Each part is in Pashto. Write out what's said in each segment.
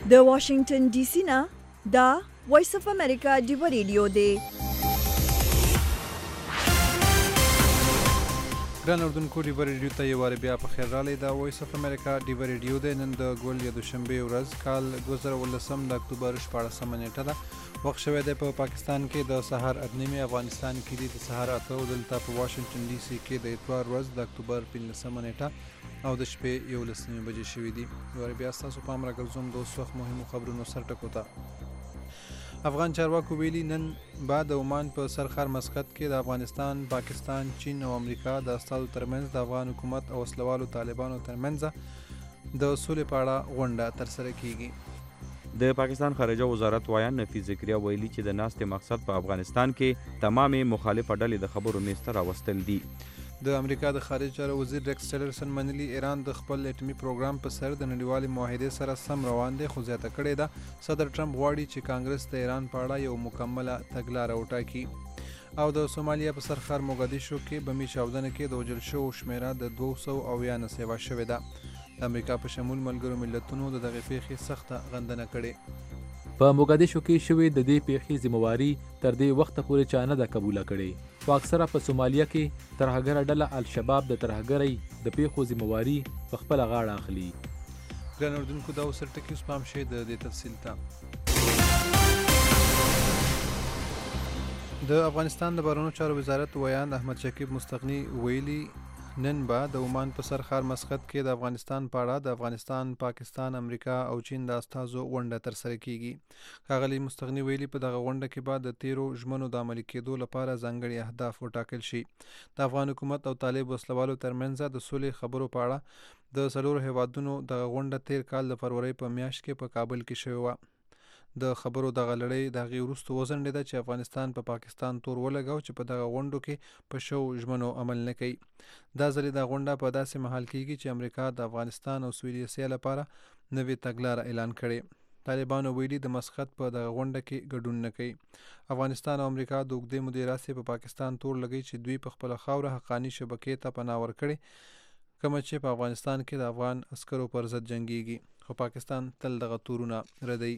د واشنگټن ډي سي نه دا وایس اف امریکا ډیو ریډیو دی. ګران اردوونکو ډیو ریډیو ته یو وار بیا په خیر راغلی. دا وایس اف امریکا ډیو ریډیو دی. نن د ګول یا دوشنبه ورځ کال 2018 د اکتوبر 14 نیټه ده. وخت شوی دی په پاکستان کې د سهار 8:30، افغانستان کې دی د سهار 8، دلته په واشنگټن ډي سي کې د اتوار ورځ د اکتوبر 15 نیټه او د شپې 11 بجې شوې دي. یو بیا ستاسو پام راګرځوم د اوس وخت مهمو خبرونو سر ټکو ته. افغان چارواکو ویلي نن بعد د عمان په سرخر مسقط کې د افغانستان، پاکستان، چین او امریکا د استازو ترمنځ د افغان حکومت او وسلوالو طالبانو ترمنځ د سولې په اړه غونډه ترسره کیږي. د پاکستان خارجه وزارت وایان نفیس ذکریا ویلي چې د ناستې مقصد په افغانستان کې تمامې مخالفه ډلې د خبرو میز ته راوستل دي. د امریکا د خارجه چارو وزیر ریکس ټیلرسن منلي ایران د خپل اټومي پروګرام په سر د نړیوالې معاهدې سره سم روان دی، خو زیاته کړې ده صدر ټرمپ غواړي چې کانګرس د ایران په اړه یو مکمله تګلاره وټاکي. او د سومالیا په سرخر موګادیشو کې بمي چاودنه کې د وژل شوو شمیره د 290 سیوا شوې ده. د امریکا په شمول ملګرو ملتونو د دغې پیښې سخته غندنه کړې. په موګادیشو کې شوې د دې پیښې ذمہواري تر دې وخته پورې چا نه ده قبوله کړې، خو اکثره په سومالیا کې ترهګره ډله الشباب د ترهګرۍ د پیښو ذمہواري په خپله غاړه اخلي. ګران اردوونکو دا اوس ټکي اوس پام شي د دې تفصیل ته. د افغانستان د بهرنیو چارو وزارت ویان احمد شکیب مستغنی ویلي نن به د عمان په سرخار مسقط کې د افغانستان په اړه د افغانستان، پاکستان، امریکا او چین د استازو غونډه ترسره کیږي. ښاغلي مستغنی ویلي په دغه غونډه کې به د تیرو ژمنو د عملي کېدو لپاره ځانګړي اهداف وټاکل شي. د افغان حکومت او طالب وسلوالو ترمنځ د سولې خبرو په اړه د څلورو هیوادونو دغه غونډه تیر کال د فروری په میاشت کې په کابل کې شوې وه. د خبرو دغه لړۍ د هغې وروسته وځنډېده چې افغانستان په پاکستان تور ولګاو چې په دغه غونډو کې په شوو ژمنو عمل نه کوي. دا ځلې دا غونډه په داسې مهال کېږي چې امریکا د افغانستان او سویلي اسیا لپاره نوې تګلاره اعلان کړې. طالبانو ویلي د مسقط په دغه غونډه کې ګډون نه کوي. افغانستان او امریکا د اوږدې مودې راهیسې په پاکستان تور لګوي چې دوی په خپله خاوره حقاني شبکې ته پناه ورکړې، کومه چې په افغانستان کې د افغان عسکرو پر ضد جنګیږي، خو پاکستان تل دغه تورونه ردوي.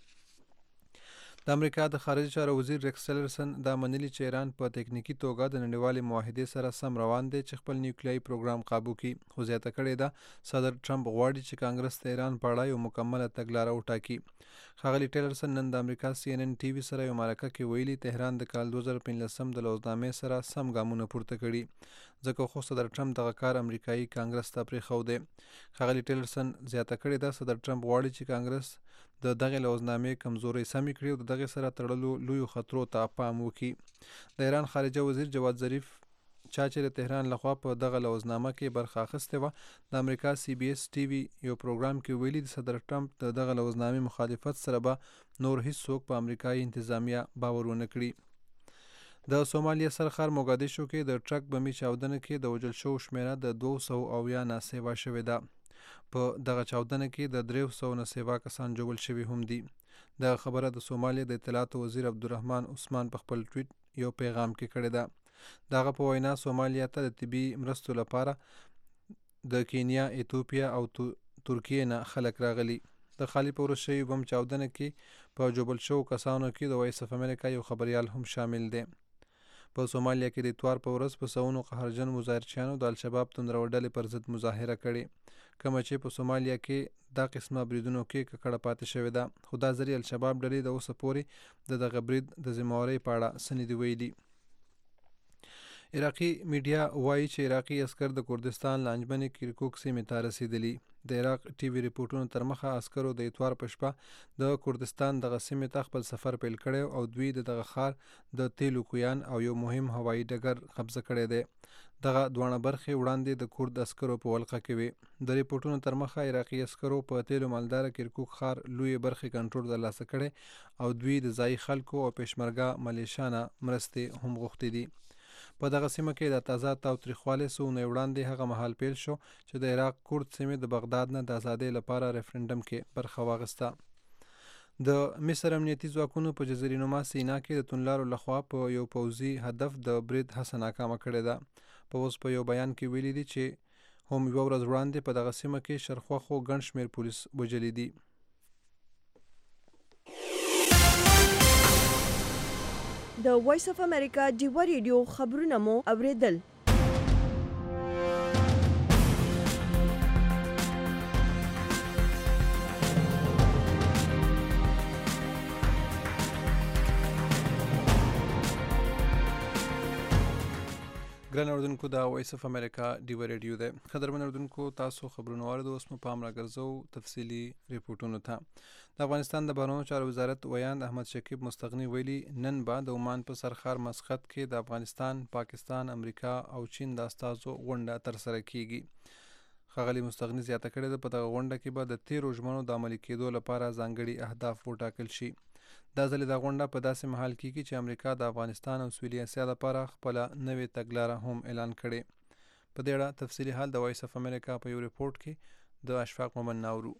د امریکا د خارجه چارو وزیر ریکس ټیلرسن دا منلي چې ایران په تکنیکي توګه د نړیوالې معاهدې سره سم روان دی چې خپل نیوکلیایي پروګرام قابو کړي، خو زیاته کړې ده صدر ټرمپ غواړي چې کانګرس د ایران په اړه یو مکمله تګلاره وټاکي. ښاغلي ټیلرسن نن د امریکا CNN ټي وي سره یو مرکه کې ویلي تهران د کال 2015 د لوزنامې سره سم ګامونه پورته کړي، ځکه خو صدر ټرمپ دغه کار امریکایي کانګرس ته پرېښودی. ښاغلي ټیلرسن زیاته کړې ده صدر ټرمپ غواړي چې کانګرس د دغې لوزنامې کمزورۍ سمې کړي او د دغې سره تړلو لویو خطرو ته پام وکړي. د ایران خارجه وزیر جواد ظریف چا چې د تهران لخوا په دغه لوزنامه کې برخه اخیستې وه، د امریکا CBS ټي وي یو پروګرام کې ویلي د صدر ټرمپ د دغه لوزنامې مخالفت سره به نور هیڅوک په امریکایي انتظامیه باور ونه کړي. د سومالیا سرخر موګادیشو کې د ټرک بمي چاودنه کې د وژل شوو شمیره د 290 سیوا شوې ده. په دغه چاودنه کې د 300 سیوا کسان ژوبل شوي هم دي. دغه خبره د سومالیا د اطلاعاتو وزیر عبدالرحمن عثمان په خپل ټویټ یو پیغام کې کړې ده. دغه په وینا سومالیا ته د طبي مرستو لپاره د کینیا، ایتوپیا او ترکیې نه خلک راغلي. د خالي په ورځ شوي بم چاودنه کې په ژوبل شوو کسانو کې د وایس اف امریکا یو خبریال هم شامل دی. په سومالیا کې د اتوار په ورځ په سوونو قهرجن مظاهرچیانو د الشباب توندرو ډلې پر ضد مظاهره کړې، کومه چې په سومالیا کې دا قسمه بریدونو کې ککړه پاتې شوې ده، خو دا ځلې الشباب ډلې د اوسه پورې د دغه برید د ذمهوارۍ په اړه څه نه دي ویلي. عراقي میډیا وایي چې عراقي عسکر د کردستان له انجمن کرکوک سیمې ته رسېدلي. د عراق ټي وي ریپورټونو تر مخه عسکرو د اتوار په شپه د کردستان دغه سیمې ته خپل سفر پیل کړی او دوی د دغه ښار د تیلو کویان او یو مهم هوایي ډګر قبضه کړی دی. دغه دواړه برخې وړاندې د کرد عسکرو په ولقه کې وې. د ریپورټونو تر مخه عراقي عسکرو په تیلو مالداره کرکوک ښار لویې برخې کنټرول ترلاسه کړی او دوی د ځایي خلکو او پېشمرګه ملیشا نه مرستې هم غوښتې دي. په دغه سیمه کې د تازه تاوتریخوالي څو اونۍ وړاندې هغه مهال پیل شو چې د عراق کرد سیمې د بغداد نه د ازادۍ لپاره ریفرنډم کې برخه واخیسته. د مصر امنیتي ځواکونو په جزیره نما سینا کې د توندلارو لخوا په یو پوځي هدف د برید هڅه ناکامه کړې ده. پوځ په یو بیان کې ویلي دي چې هم یوه ورځ وړاندې په دغه سیمه کې شرخوښو ګڼ شمېر پولیس وژلي دي. د وایس اف امریکا ډیوه ریډیو خبرونه مو اوریدل. ګران اوردونکو دا وایس اف امریکا ډیوه ریډیو ده. قدرمن اوردونکو تاسو خبرونه واورئ. اوس مو پام راګرځو تفصیلی ریپورتونو ته. د افغانستان د بهرنیو چارو وزارت ویاند احمد شکیب مستغنی ویلي نن به د عمان په سرخار مسقط کې د افغانستان، پاکستان، امریکا او چین د استازو غونډه ترسره کیږي. ښاغلي مستغنی زیاته کړې ده په دغه غونډه کې به د تیرو ژمنو د عملي کېدو لپاره ځانګړي اهداف وټاکل شي. دا ځل د غونډه په داسې مهال کې چې امریکا د افغانستان او سویلي اسیا لپاره خپل نوې تګلاره هم اعلان کړي. په دې اړه تفصیلي حال د وایس اف امریکا په یو ریپورت کې د اشفاق مومن ناورو.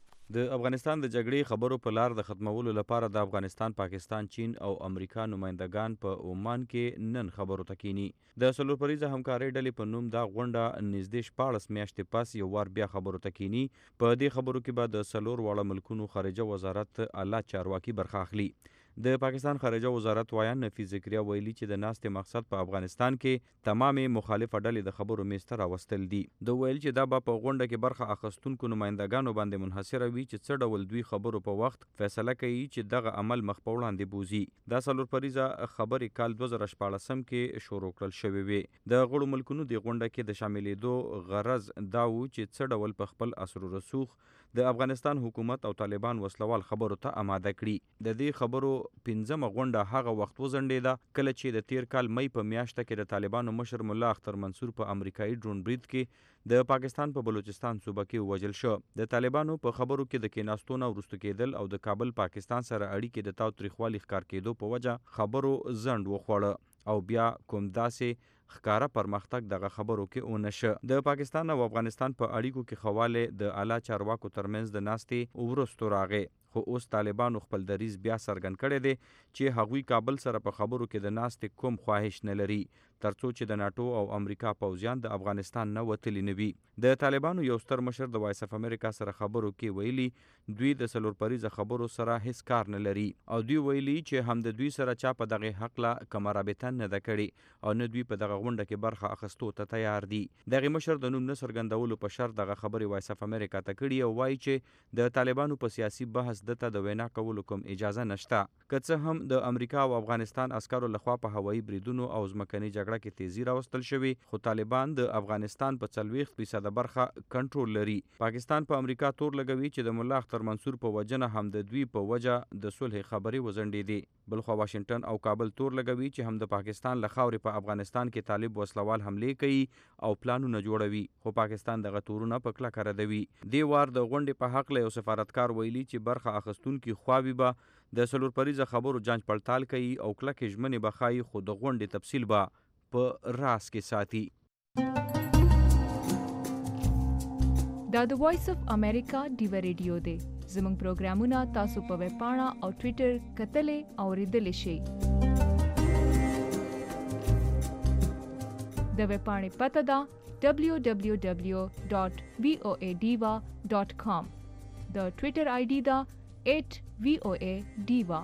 د افغانستان د جګړې خبرو په لار د ختمولو لپاره د افغانستان، پاکستان، چین او امریکا نمائندگان په عمان کې نن خبرو ته کینی. د څلورپریزه همکارۍ ډلې په نوم دا غونډه نږدې 14 میاشتې پس یو وار بیا خبرو ته کینی. په دې خبرو کې به د څلور واړه ملکونو خارجه وزارت اعلی چارواکي برخه اخلي. د پاکستان خارجه وزارت وایان نفیس ذکریا ویلي چې د ناستې مقصد په افغانستان کې تمامې مخالفه ډلې د خبرو میز ته راوستل دي. د ویل چې دا به په غونډه کې برخه اخیستونکو نمائندګانو باندې منحصره وي چې څه ډول دوی خبرو په وخت فیصله کوي چې دغه عمل مخ په وړاندې بوزي. دا څلورپریزه خبرې کال 2014 کې شروع کړل شوې وې. د غړو ملکونو د غونډه کې د شاملېدو غرض دا و چې څه ډول په خپل اثر و رسوخ د افغانستان حکومت او طالبان وسلوال خبرو ته آماده کړي. د دې خبرو 15مه غونډه هغه وخت وځنډېده کله چې د تیر کال مئی په میاشته کې د طالبانو مشر ملا اختر منصور په امریکایي ډرون برید کې د پاکستان په بلوچستان صوبه کې ووژل شو. د طالبانو په خبرو کې د کېناستو نه وروسته کېدل او د کابل پاکستان سره اړیکې د تاوتریخوالي ښکار کېدو په وجه خبرو ځنډ وخوړه او بیا کوم داسې ښکاره پرمختګ دغه خبرو کې ونشه. د پاکستان او افغانستان په اړیکو کې خواله د اعلی چارواکو ترمنځ د ناستې وروسته راغی. خو اوس طالبانو خپل دریځ بیا څرګند کړی دی چې هغوی کابل سره په خبرو کې د ناستې کوم خواهش نه لري ترڅو چې د ناټو او امریکا پوځیان د افغانستان نه وتلی نه وي. د طالبانو یو ستر مشر د وایس اف امریکا سره خبرو کې ویلي دوی د څلورپریزه خبرو سره هیڅ کار نه لري او دوی ویلي چې هم د دوی سره چا په دغه حق لا کومه رابطه نه ده کړې او نه دوی په دغه غونډه کې برخه اخیستو ته تیار دي. دغه مشر د نوم نه څرګندولو په شرط دغه خبرې وایس اف امریکا ته کړي او وایي چې د طالبانو په سیاسي بحث دته د وینا کولو کوم اجازه نشته. که څه هم د امریکا او افغانستان عسکرو لخوا په هوایي بریدونو او ځمکني جګړه کې تیزی راوستل شوی خو طالبان د افغانستان په 40% برخه کنټرول لري. پاکستان په امریکا تور لګوي چې د مولا اختر منصور په وجنه هم د دوی په وجه د صلح خبرې وزنډېدې. بلخو واشنگټن او کابل تور لګوي چې هم د پاکستان له خاورې په افغانستان کې طالب وسلوال حملې کوي او پلانونه جوړوي خو پاکستان دغه تورونه په کلکه ردوي. دې وار د غونډې په حق له یو سفارتکار ویلي چې برخه اخیستونکي خواوې به د څلورپریزه خبرو جانچ پړتال کوي او کلکې ژمنې به ښایي خو د غونډې تفصیل به په راز کې ساتي. دا د وایس اف امریکا ډیوه ریډیو دی. زموږ پروګرامونه تاسو په ویب پاڼه او ټوئیټر کتلې او ریډلې شئ. د ویب پاڼې پته ده www.voadiva.com. د ټوئیټر آی ډي ده @voadiva.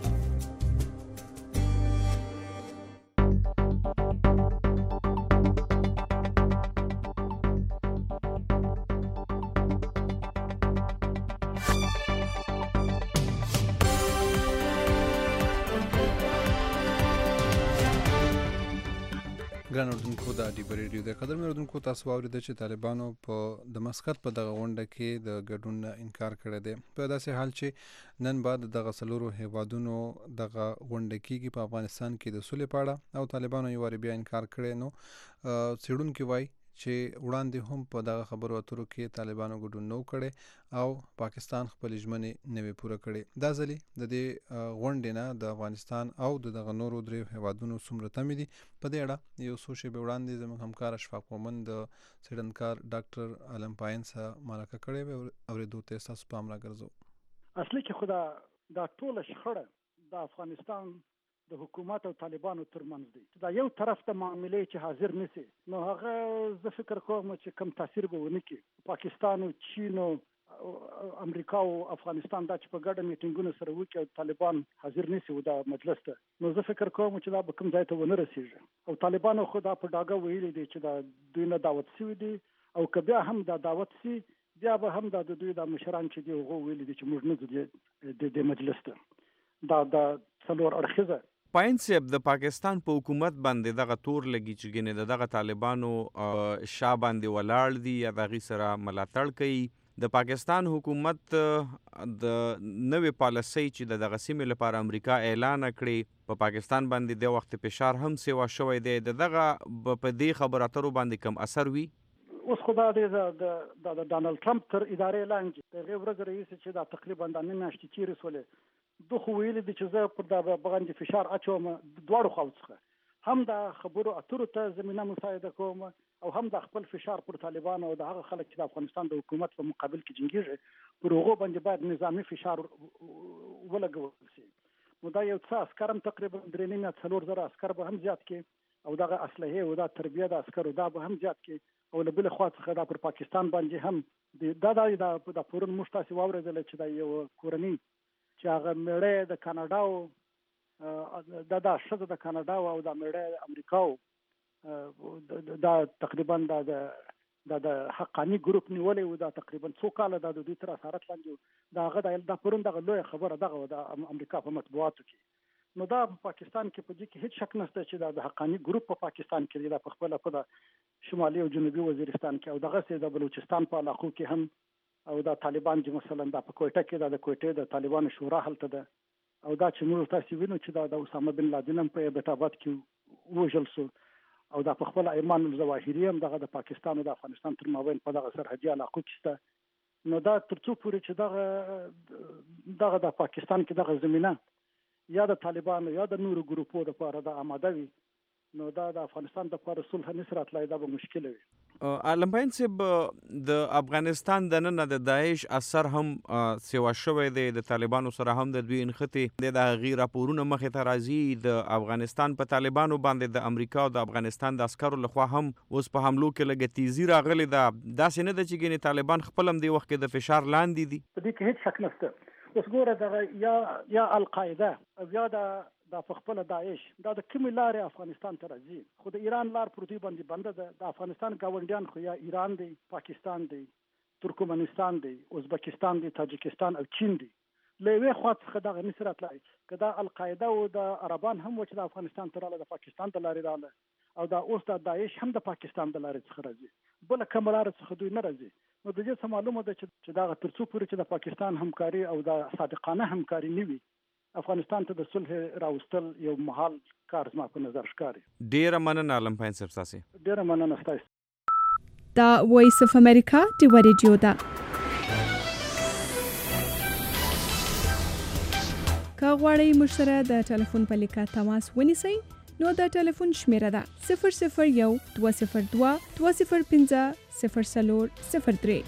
ګران اوردونکو دا ډیوه ریډیو د قدرمن اوردونکو تاسو واورید چې طالبانو په د مسقط په دغه غونډه کې د ګډون انکار کړی دی. په داسې حال چې نن بعد دغه څلورو هیوادونو دغه غونډه کېږي په افغانستان کې د سولې په اړه او طالبانو یو وارې بیا انکار کړی. نو څېړونکي وایي چې وړاندې هم په دغه خبرو اترو کې طالبانو ګډون نه کړی او پاکستان خپل ژمنې نه وي پوره کړې. دا ځلې د دې غونډې نه د افغانستان او دغه نورو درې هیوادونو څومره تمې دي په دې اړه یو څو شیبې وړاندې زموږ همکار اشفاق مومن د څېړنکار ډاکټر عالم پاین سره مرکه کړې وه. اورېدو ته ستاسو پام راګرځو. اصلي کې خو دا ټوله شخړه د افغانستان د حکومت او طالبانو ترمنځ دی. دا یو طرف ته معاملې چې حاضر نشي نو هغه زه فکر کوم چې کم تاثیر به ونه کړي. پاکستان او چین او امریکا او افغانستان دا چې په ګډه میټینګونه سره وکړي او طالبان حاضر نشي و دا مجلس ته، نو زه فکر کوم چې دا به کوم ځای ته ونه رسیږي. او طالبانو خو دا په ډاګه ویلي دي چې دا دوی نه دعوت شوي دي، او که بیا هم دا دعوت شي بیا به هم دا د دوی د مشران چې دي هغه ویلي دي چې موږ نه ځو د مجلس ته. دا څلور اړخیزه پاین صاحب د پاکستان په حکومت باندې دغه تور لګي چې ګنې دغه طالبانو شا باندې ولاړ دي یا دغه سره ملاتړ کوي. د پاکستان حکومت د نوې پالیسۍ چې دغه سیمې لپاره امریکا اعلان کړي په پاکستان باندې د وخت فشار هم سیوا شوی دی، دغه په دې خبرو اترو باندې کم اثر وي؟ اوس خو دا د ډانلډ ټرمپ تر ادارې لاندې د هغې ورځ رئیس چې دا تقریبا د 9 میاشتې تېرې شولې، دو خو ویلي دي چې زه پر دا باندې فشار اچوم دواړو خواو څخه، هم د خبرو اترو ته زمینه مساعده کوم او هم د خپل فشار پر طالبان او د هغه خلک چې د افغانستان د حکومت په مقابل کې جنګیږي پر هغو باندې باید نظامي فشار ولګول شي. نو دا یو څه عسکر هم تقریبا 3,400 عسکر به هم زیات کړي او دغه اسلحې او دا تربیه د عسکرو دا به هم زیات کړي، او له بلې خوا څخه دا پر پاکستان باندې هم دا پرون موږ تاسې واورېدله چې دا یو کورنۍ چې هغه میړی د کاناډا او دا ښځه د کاناډا او دا میړی د امریکا او دا تقریبا د حقاني ګروپ نیولې و، دا تقریبا 2 کاله دا د دوی تر اسارت لاندې دا هغه دا پرون دغه لویه خبره دغه د امریکا په مطبوعاتو کې. نو دا په پاکستان کې په دې کې هیڅ شک نشته چې دا د حقاني ګروپ په پاکستان کې دا په خپل په شمالي او جنوبي وزیرستان کې او دغه سي د بلوچستان په علاقو کې هم، او دا طالبان چې مثلا دا په کوټه کې دا د کوټې د طالبانو شورا هلته ده، او دا چې موږ تاسو وینو چې دا د اسامه بن لادن په بیت آباد کې وژل شو، او دا په خپل ایمان الظواهری هم دغه د پاکستان او د افغانستان تر مابین په دغه سرحدي علاقو کې شته. نو دا ترڅو پورې چې دغه د پاکستان کې دغه زمينه یا د طالبانو یا د نورو ګروپو لپاره د آماده وي، نو دا د افغانستان د لپاره صلح نصر اتلای دا به مشکل وي. علمبین صاحب د افغانستان د نن د داعش اثر هم سیوا شوی دی، د طالبانو سره هم د دوی انخته د غیر راپورونه مخې ته راځي، د افغانستان په طالبانو باندې د امریکا او د افغانستان د عسکرو لخوا هم اوس په حملو کې لږه تیزی راغلی ده. داسې نه ده چې ګینې طالبان خپل هم دی وخت کې د فشار لاندې دي؟ په دې کې هیڅ شک نشته. اوس ګوره دغه یا القاعده او یا د خپل داعش دا د کومې لارې افغانستان ته راځي، خو د ایران لار پر دوی باندې بنده ده. د افغانستان ګاونډیان خو یا ایران دی، پاکستان دی، ترکمنستان دی، ازبکستان دی، تاجکستان او چین دی. له یوې خوا څخه دغه نصر اتلای که دا القاعده او د عربان هم چې د افغانستان ته راغله، د پاکستان د لارې راغله، او دا اوس د داعش هم د پاکستان د لارې څخه راځي، بله کومه لاره څخه دوی نه راځي. نو د دې څه معلومه ده چې دغه ترڅو پورې چې د پاکستان همکاري او د صادقانه همکاري نه وي، افغانستان ته د صلح راوستل یو محال کار زما په نظر ښکاري. ډیره مننه علمبین صاحب تاسو. ډیره مننه ستاسو. دا وایس اف امریکا ډیو ریډیو ده. که غواړئ موږ سره د ټلیفون په لیکه تماس ونیسئ، نو د ټلیفون شمیره ده 001 202 205 0403.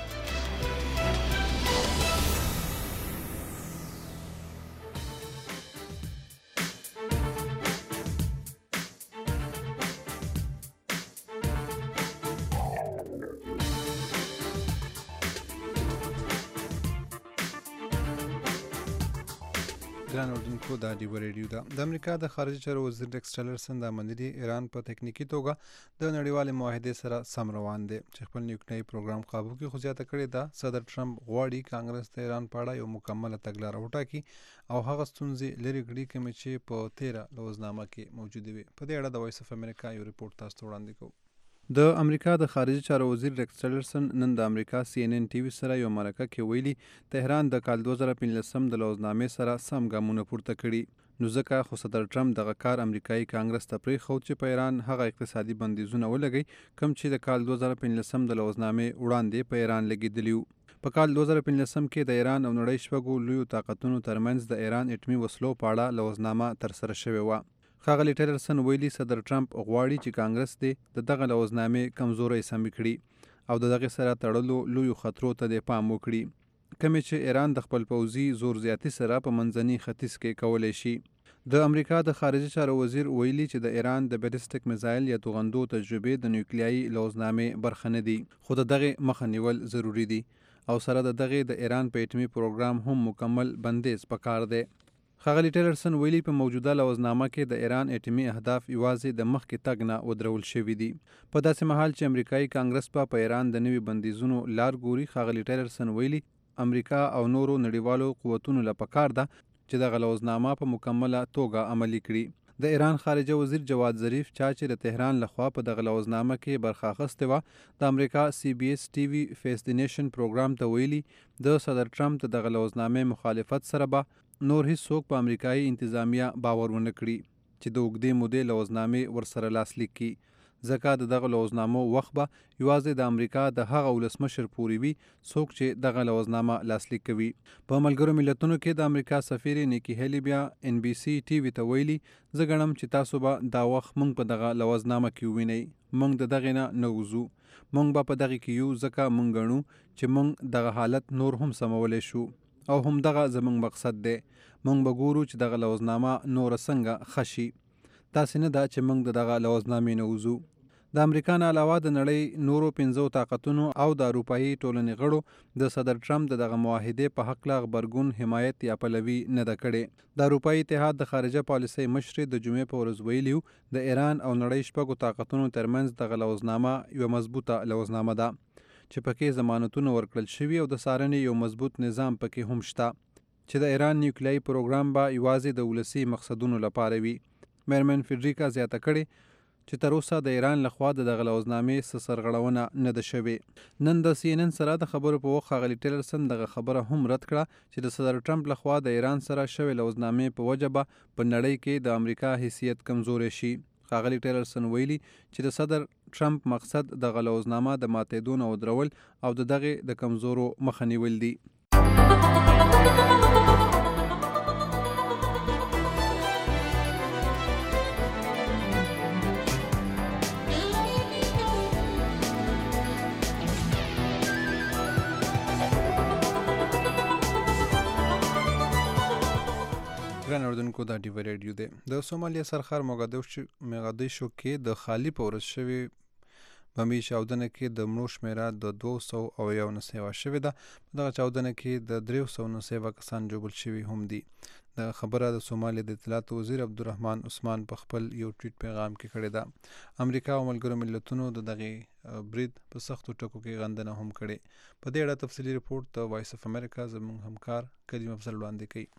ګران اردوونکو دا ډیو ریډیو ده. د امریکا د خارجي چارو وزیر ریکس ټیلرسن د منلي ایران په تکنیکی توګه د نړیوالې معاهدې سره سم روان دی چې خپل نیوکلیري پروګرام قابو کې خو زیاته کړې ده. صدر ټرمپ غواړي کانګرس د ایران په اړه یو مکمله تګلاره وټاکي او هغه ستونزې لرې کړي کومې چې په 13 لوزنامه کې موجودې وي. په دې اړه د وایس اف امریکا یو ریپورت تاسو ته وړاندې کوو. د امریکا د خارجي چارو وزیر ریکس ټیلرسن نن د امریکا CNN ټي وي سره یو مرکه کې ویلي تهران د کال 2015 د لوزنامې سره سم ګامونه پورته کړي، نو ځکه خو صدر ټرمپ دغه کار امریکایي کانګرس ته پرېښود چې په ایران هغه اقتصادي بندیزونه ولګي کوم چې د کال 2015 د لوزنامې وړاندې په ایران لګېدلي وو. په کال 2015 کې د ایران او نړۍ شپږو لویو طاقتونو ترمنځ د ایران اټمي وسلو په اړه لوزنامه ترسره شوې وه. ښاغلي ټیلرسن ویلي صدر ټرمپ غواړي چې کانګرس دې د دغه لوزنامې کمزورۍ سمې کړي او د دغه سره تړلو لویو خطرو ته د پام وکړي کومې چې ایران د خپل پوځي زور زیاتی سره په منځني ختیځ کې کولی شي. د امریکا د خارجي چارو وزیر ویلي چې د ایران د بیلسټیک میزایل یا توغندو تجربې د نیوکلیایي لوزنامې برخه نه دي، خو د دغه مخه نیول ضروری دي. او سره د دغه د ایران په اټومي پروګرام هم مکمل بندیز پکار دی. ښاغلي ټیلرسن ویلي په موجوده لوزنامه کې د ایران اټومي اهداف یوازې د مخکې تګ نه ودرول شوي دي. په داسې مهال چې امریکایي کانګرس په ایران د نوي بندیزونو لار ګوري، ښاغلي ټیلرسن ویلي امریکا او نورو نړیوالو قوتونو له پکار ده چې دغه لوزنامه په مکمله توګه عملي کړي. د ایران خارجه وزیر جواد ظریف چا چې د تهران لخوا په دغه لوزنامه کې برخه اخیستې وه، د امریکا CBS TV فیس دی نیشن پروګرام ته ویلي د صدر ټرمپ د دغه لوزنامې مخالفت سره به نور هیڅوک په امریکایي انتظامیه باور ونه کړي چې د اوږدې مودې لوزنامې ورسره لاسلیک کړي، ځکه د دغه لوزنامو وخت به یوازې د امریکا د هغه ولسمشر پورې وي څوک چې دغه لوزنامه لاسلیک کوي. په ملګرو ملتونو کې د امریکا سفیر نیکی هیلی بیا NBC TV ته ویلي زه ګڼم چې تاسو به دا وخت موږ په دغه لوزنامه کې ووینئ، موږ د دغې نه وځو، موږ به په دغې کې یو ځکه موږ ګڼو چې موږ دغه حالت نور هم سمولی شو او هم دغه زموږ مقصد دی. موږ به ګورو چې دغه لوزنامه نور څنګه ښه شي. داسې نه ده چې موږ د دغه لوزنامې نه وځو. د امریکا نه علاوه د نړۍ نورو 5 طاقتونو او د اروپایي ټولنې غړو د صدر ټرمپ د دغه معاهدې په حق لا غبرګون حمایت یا پلوي نه ده کړې. د اروپایي اتحاد د خارجه پالیسۍ مشر د جمعې په ورځ ویلي د ایران او نړۍ 6 طاقتونو ترمنځ دغه لوزنامه یوه مضبوطه لوزنامه ده چې پکې ضمانتونه ورکړل شوي او د څارنې یو مضبوط نظام پکې هم شته چې د ایران نیوکلیایي پروګرام به یوازې د ولسي مقصدونو لپاره وي. میرمن فیډریکا زیاته کړې چې تر اوسه د ایران لخوا د دغه لوزنامې څه سرغړونه نه ده شوې. نن د CNN سره د خبرو په وخت ښاغلي ټیلرسن دغه خبره هم رد کړه چې د صدر ټرمپ لخوا د ایران سره شوې لوزنامې په وجه به په نړۍ کې د امریکا حیثیت کمزوری شي. ښاغلي ټیلرسن ویلي چې د صدر ټرمپ مقصد دغه لوزنامه د ماتېدو نه ودرول او د دغې د کمزورو مخه نیول دي. ګران اردوونکو دا ډیو ریډیو دی. د سومالیا سرخار موګادیشو کې د خالی په ورځ شوي بمبي چاودنه کې د مړو شمیره د 291 شوې ده. په دغه چاودنه کې د 390 کسان ژوبل شوي هم دي. د خبره د سومالیا د اطلاعاتو وزیر عبدالرحمن عثمان په خپل یو ټویټ پیغام کې کړې ده. امریکا او ملګرو ملتونو د دغه برید په سختو ټکو کې غندنه هم کړې. په دې اړه تفصیلي رپورټ د وایس اف امریکا زموږ همکار کریم افضل وړاندې کوي.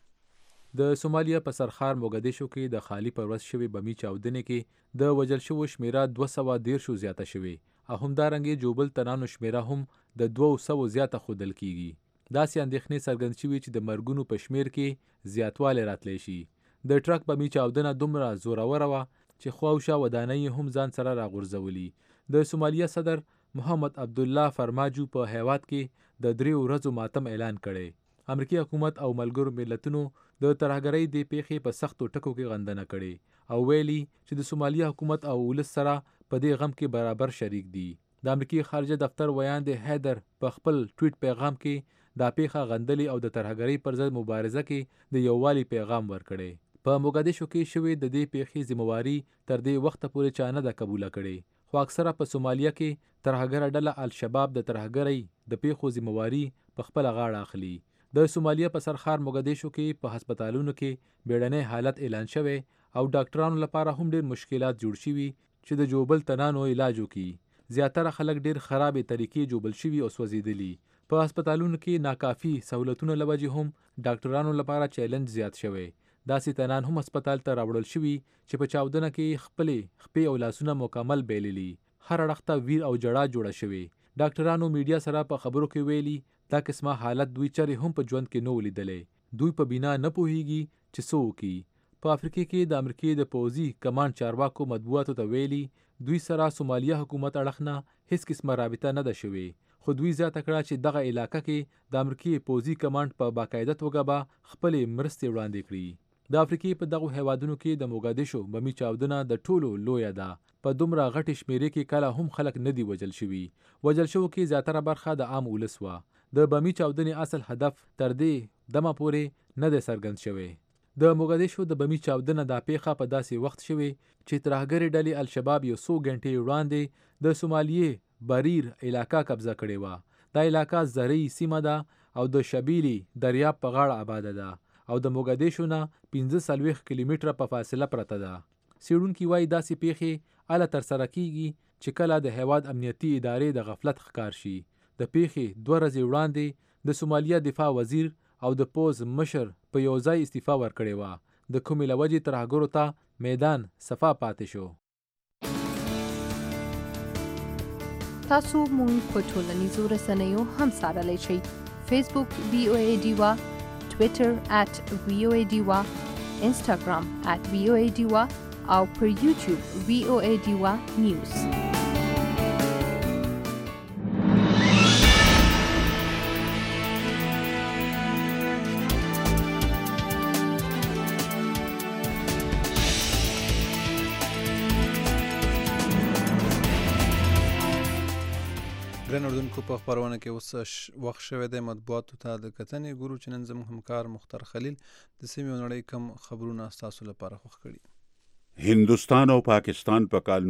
د سومالیا په سرخار موګادیشو کې د خالی پر ورځ شوي بمي چاودنې کې د وژل شوو شمیره 213 زیاته شوې او همدارنګه جوبل تنانو شمیره هم د 200 زیاته ښودل کیږي. داسې اندېښنې څرګند شوي چې د مرګونو په شمیر کې زیاتوالی راتلی شي. د ټرک بمي چاودنه دومره زوروره وه چې خواوشا ودانۍ هم ځان سره راغورځولي. د سومالیا صدر محمد عبدالله فرماجو په هیواد کې د 3 ورځو ماتم اعلان کړی. امریکایي حکومت او ملګرو ملتونو د ترهګرۍ د پیښې په سختو ټکو کې غندنه کړې او ویلي چې د سومالیا حکومت او ولس سره په دې غم کې برابر شریک دي. د امریکایي خارجه دفتر ویاند هیدر په خپل ټویټ پیغام کې دا پیښه غندلې او د ترهګرۍ پر ضد مبارزه کې د یووالي پیغام ورکړی. په موګادیشو کې شوې د دې پیښې ذمہواري تر دې وخته پورې چا نه ده قبوله کړې، خو اکثره په سومالیا کې ترهګره ډله الشباب د ترهګرۍ د پیښو ذمہواري په خپله غاړه اخلي. د سومالیا په سرخار موګادیشو کې په هسپتالونو کې بیړنی حالت اعلان شوی او ډاکټرانو لپاره هم ډیر مشکلات جوړ شوي چې د جوبل تنانو علاج وکړي. زیاتره خلک ډیر خرابې طریقې جوبل شوي او سوځېدلي. په هسپتالونو کې ناکافي سہولتونو له وجې هم ډاکټرانو لپاره چیلنج زیات شوی. داسې تنان هم هسپتال ته راوړل شوي چې په چاودنه کې خپلې خپې او لاسونه مکمل بیللي. هر اړخ ته ویر او جړا جوړه شوې. ډاکټرانو میډیا سره په خبرو کې ویلي دا قسمه حالت دوی چرې هم په ژوند کې نه ولیدلی. دوی په بنا نه پوهیږي چې څه وکړي. په افریقا کې د امریکې د پوځي کمانډ چارواکو مطبوعاتو ته ویلي دوی سره سومالیا حکومت اړخ نه هیڅ قسمه رابطه نه ده شوې، خو دوی زیاته کړه چې دغه علاقه کې د امریکې پوځي کمانډ په باقاعده توګه به خپلې مرستې وړاندې کړي. د افریقې په دغو هیوادونو کې د موګادیشو بمي چاودنه د ټولو لویه ده. په دومره غټې شمیرې کې کله هم خلک نه دي وژل شوي. وژل شوو کې زیاتره برخه د عام ولس وه. د بمي چاودنې اصل هدف تر دې دمه پورې نه دی څرګند شوی. د موګادیشو د بمي چاودنه دا پیښه په داسې وخت شوی چې ترهګرې ډلې الشباب یو څو غنټې وړاندې د سومالیې بریر علاقه قبضه کړې وه. دا علاقه زرعي سیمه ده او د شبیلی دریاب په غاړه آباده ده او د موګدیشو نه 45 کیلومتره په فاصله پرته ده. څېړونکي وایي داسې پیښې اله ترسره کیږي چې کله د هیواد امنیتي ادارې د غفلت ښکار شي. د پیښې 2 ورځې وړاندې د سومالیا دفاع وزیر او د پوز مشر په یو ځای استعفا ورکړې وه. د کومې له وجې ترهګرو ته میدان صفا پاتې شو. تاسو مونږ په ټولنیزو رسنیو هم څارلی شئ. فیسبوک VOA ډیوا، ټویټر @VOA ډیوا، انسټاګرام @VOA ډیوا او پر یوټیوب VOA ډیوا نیوز. ګران اردوونکو په خپرونه کې اوس وخت شوی دی مطبوعاتو ته د کتنې ګورو چې نن زموږ همکار مختار خلیل د سیمې او نړۍ کم خبرونه ستاسو لپاره خوښ کړي. هندوستان او پاکستان په کال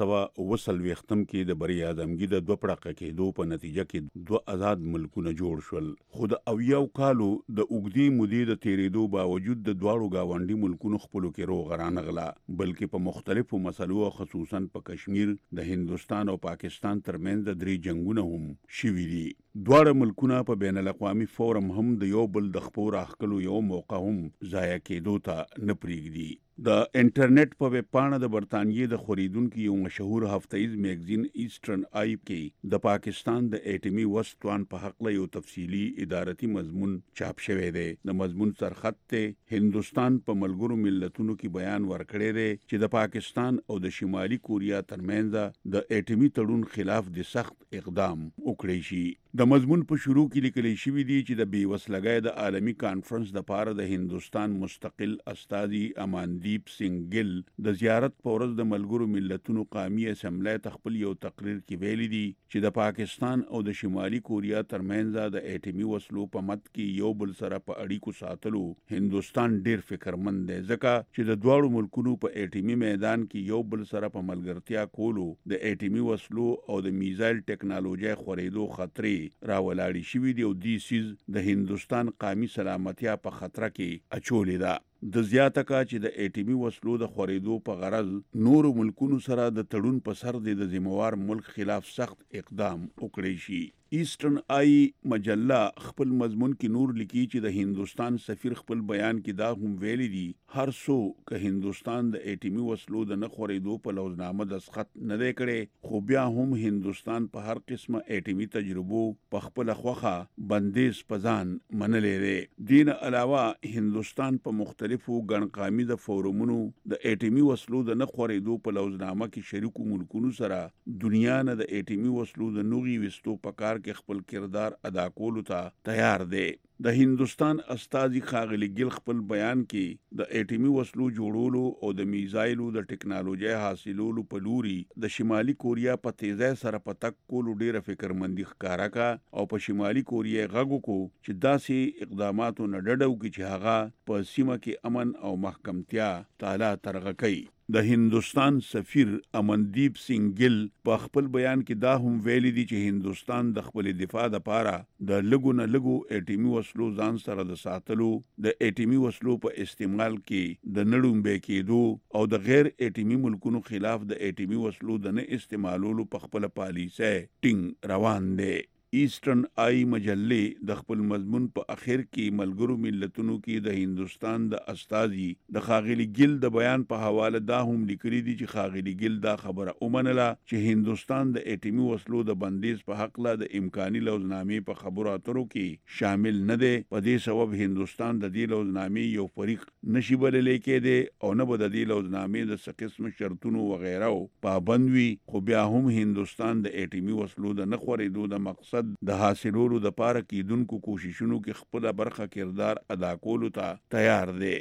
1940 کې د بری اعظمګي د 2 پړقه کېدو په نتیجه کې 2 آزاد ملکونه جوړ شول. خو د اویاو کالو د اوږدې مودې د تیریدو باوجود د دواړو گاونډي ملکونو خپلو کې روغ رانغله، بلکې په مختلفو مسلو خصوصا په کشمیر د هندوستان او پاکستان ترمنځ د 3 جنگونه هم شوي دي. دواړه ملکونه په بین الاقوامي فورم هم د یو بل د خپو راخکلو یو موقع هم ضایع کېدو ته نه پرېږدي. د انټرنیټ په ویب پاڼه د برتانیې د خورېدونکو یو مشهور هفتهیز میګزین ایسټرن آی کې د پاکستان د اټومي وسط توان په حق له یو تفصیلی ادارتي مضمون چاپ شوی دی. د مضمون سرخط ته هندوستان په ملګرو ملتونو کې بیان ورکړی دی چې د پاکستان او د شمالي کوریا ترمنځ د اټومي تړون خلاف د سخت اقدام وکړي شي. د مضمون په شروع کې لیکل شوی دی چې د بیوسلګۍ د عالمی کانفرنس د پاره د هندوستان مستقل استازي اماندیپ سنگ ګل د زیارت په ورځ د ملګرو ملتونو قومي اسمبلی تخپل یو تقریر کې ویلي دي چې د پاکستان او د شمالي کوریا ترمنځ د اټومي وسلو په مت کې یو بل سره په اړیکو ساتلو هندوستان ډیر فکرمند دی، ځکه چې د دواړو ملکونو په اټومي میدان کې یو بل سره په ملګرتیا کولو د اټومي وسلو او د میزایل ټیکنالوژي خورېدو خطرې راولاړی شوی دی او دی سیز د هندوستان قومي سلامتیا په خطر کې اچولې ده. د زیاته کا چې د اټومي وسلو د خورېدو په غرض نورو ملکونو سره د تړون په سر د ذمہوار ملک خلاف سخت اقدام وکړي شي. ایسټرن آی مجله خپل مضمون کې نور لیکي چې د هندوستان سفیر خپل بیان کې دا هم ویلي دي هر څو که هندوستان د اټومي وسلو د نه خورېدو په لوزنامه دستخط نه دی کړی، خو بیا هم هندوستان په هر قسمه اټومي تجربو په خپل خوخه بندیز پزان منلې دی. دین علاوه هندوستان په مختلفو ګڼقامي د فورمونو د اټومي وسلو د نه خورېدو په لوزنامه کې شریکو ملکونو سره دنیا نه د اټومي وسلو د نوغي وستو په کار کې خپل کردار ادا کولو ته تیار دی. د هندوستان استازي ښاغلي ګل خپل بیان کې د اټومي وسلو جوړولو او د میزایلو د ټیکنالوژي حاصلولو په لوري د شمالي کوریا په تیزه سره په تک کولو ډیره فکرمندي ښکارا کا او په شمالي کوریا غږو کو چې داسې اقداماتو نه ډډو کې چې هغه په سیمه کې امن او محکمتیا تعالی ترغه کوي. د هندوستان سفیر اماندیپ سنگ ګل په خپل بیان کې دا هم ویلي دي چې هندوستان د خپل دفاع لپاره د لګو نه لګو اټومي وسلو ځان سره د ساتلو، د اټومي وسلو په استعمال کې د نړومبې کېدو او د غیر اټومي ملکونو خلاف د اټومي وسلو د نه استعمالولو په خپل پالیسي ټینګ روان دی. ایسټرن آی مجلې د خپل مضمون په اخر کې ملګرو ملتونو کې د هندوستان د استازي د ښاغلي ګل د بیان په حواله دا هم لیکلي دي چې ښاغلي ګل دا خبره ومنله چې هندوستان د اټومي وسلو د بندیز په حق له د امکاني لوزنامې په خبرو اترو کې شامل نه دی. په دې سبب هندوستان د دې لوزنامې یو فریق نشي بللی کېدی او نه به د دې لوزنامې د څه قسم شرطونو وغیره پابند وي. خو بیا هم هندوستان د اټومي وسلو د نه خورېدو د مقصد د حاصلولو د پاره کېدونکو کوششونو کې خپل برخه کردار ادا کولو ته تیار دی.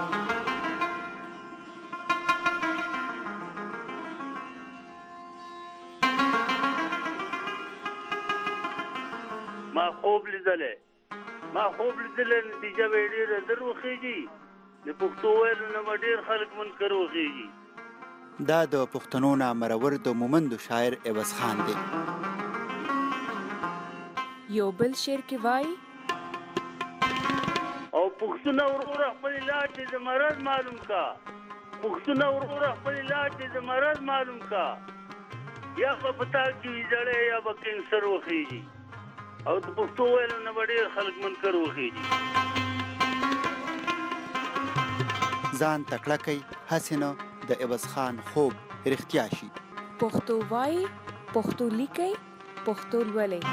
ما خوب لیدلې نتیجه به ډېره در وخېږي. د پښتو ویلو نه به ډېر خلک منکر وخېږي. دا د پښتنو نه مرور د مومندو شاعر عوض خان دی. یو بل شعر کې وایي او پښتون ورور خپل علاج د مرض معلوم کا پښتون ورور خپل علاج د مرض معلوم کا یا په پتا کې ویځړې یا به کینسر وخیږي او د پښتو ویل نه ډېر خلک منکر وخیږي ځان تکړه کوي حسینه د عوض خان خوب رښتیا شي پښتو وایي پښتو لیکي پښتو لولئ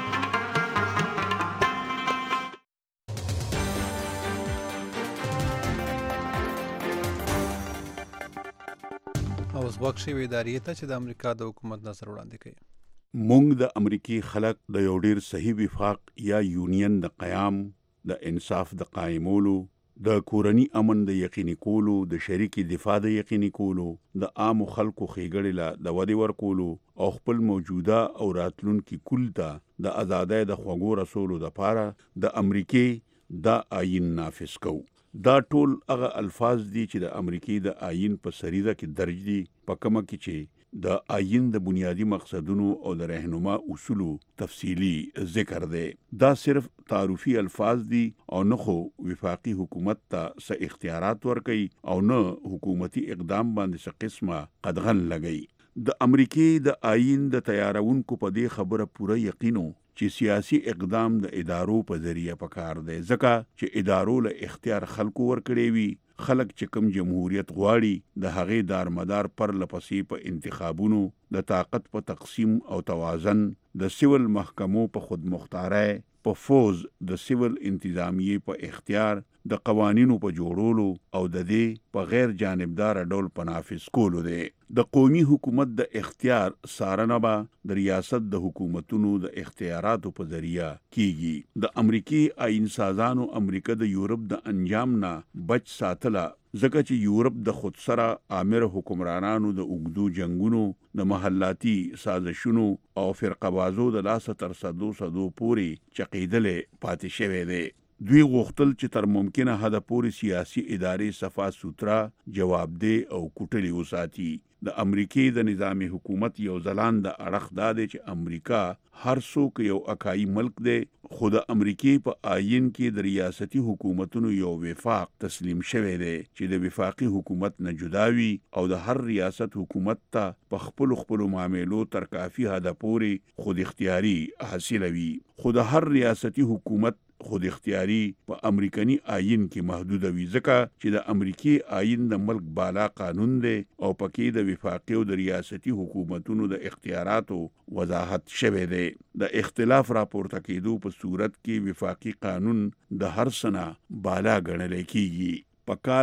اوس وخت شوی ادارې ته چې د امریکا د حکومت نظر وړاندې کوي مونږ د امریکای خلک د یو ډیر صحیح وفاق یا یونین د قیام د انصاف د قائمولو د کورنی امن د یقیني کولو د شریکي دفاع د یقیني کولو د عام خلکو خېګړې لا د ودی ورکولو او خپل موجوده او راتلونکي کول ته د آزادۍ د خوګو رسولو د پاره د امریکای د آئین نافذ کوو دا ټول هغه الفاظ دي چې د امریکای د آئین په سریزه کې درج دي په کومه کې چې د آئین د بنیادی مقصدونو او د رهنما اصولو تفصیلی ذکر دی دا صرف تعارفي الفاظ دي او نه خو وفاقي حکومت ته څه اختیارات ورکي او نه حکومتي اقدام باندې څه قسمه قدغن لګي د امریکای د آئین د تیارونکو په دې خبره پوره یقینو چې سیاسي اقدام د ادارو په ذریعہ پکار دی ځکه چې ادارو له اختیار خلکو ورکړي وي خلک چې کوم جمهوریت غواړي د هغې دارمدار پر لپسې په انتخابونو د طاقت په تقسیم او توازن د سیول محکمو په خودمختارۍ په فوز د سیول انتظامیه په اختیار د قوانینو په جوړولو او د دې په غیر جانبدار ډول په نافذ کولو دی د قومي حکومت د اختیار سارنه به د ریاست د حکومتونو د اختیاراتو په ذریعہ کیږي د امریکای آئین سازانو امریکا د یورپ د انجام نه بچ ساتله ځکه چې یورپ د خود سره آمر حکمرانانو د اوګدو جنگونو د محلاتي سازشونو او فرقه‌بازو د لاسه تر صدو پوري چقیدلې پاتې شوی دی دوی غوښتل چې تر ممکنه حد پورې سیاسي ادارې صفا سوترا جوابدeh او کوټلي وساتي د امریکای د نظامی حکومت یو ځلان د اړخ دادې چې امریکا هر څوک یو اکای ملک دی خود امریکای په آئین کې د ریاستي حکومتونو یو وفاق تسلیم شوی دی چې د وفاقي حکومت نه جداوي او د هر ریاست حکومت ته په خپل معاملو تر کافي حد پورې خود اختیاري حاصلوي خود هر ریاستي حکومت خود اختیاري په امریکایي آئین کې محدود وي ځکه چې د امریکای آئین د ملک بالا قانون دی او پکې د وفاقي او د ریاستي حکومتونو د اختیاراتو وضاحت شوی دی د اختلاف راپورته کېدو په صورت کې وفاقي قانون د هر سنه بالا ګڼل کېږي په کال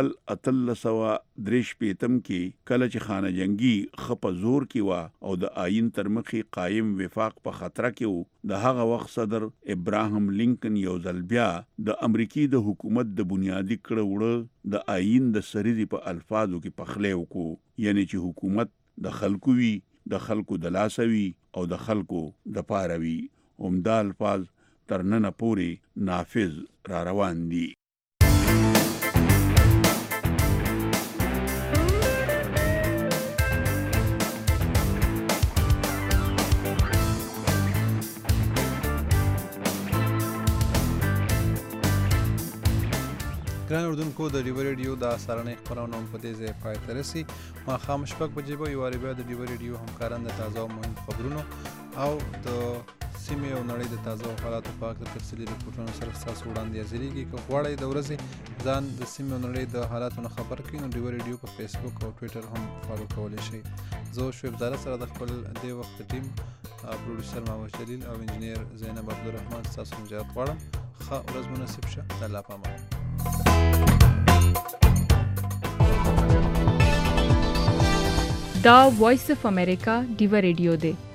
1353 کې کله چې خانه جنگي خپ زور کې وا او د آئین تر مخې قائم وفاق په خطر کې وو د هغه وخت صدر ابراهیم لینکن یو ځل بیا د امریکای د حکومت د بنیادی کړه وړه د آئین د سریزي په الفاظو کې پخلی وکړو یعنی چې حکومت د خلکو وی د خلکو د لاسوي او د خلکو د پاروي همدا الفاظ تر نن پورې نافذ را روان دي ګران اردوونکو د ډیو ریډیو د سارنې خبرونه په دې ځای پای ته رسي ماښام شپږ بجې به یو وارې بیا د ډیو ریډیو همکاران د تازه او مهم خبرونو او د سیمې او نړۍ د تازه حالاتو په اړه تفصیلي رپورټونو سره ستاسو وړاندې حاضرېږي که غواړئ د ورځې ځان د سیمې او نړۍ د حالاتو نه خبر کړئ نو ډیو ریډیو په فیسبوک او ټویټر هم فالو کولی شئ زه شعیب زاده سره د خپل دې وخت ټیم پروډوسر محمد جلیل او انجینیر زینب عبدالرحمن ستاسو مجاهد غواړم ښه ورځ مناسب شه د الله په امان دا وایس اف امریکا ډیو ریډیو دی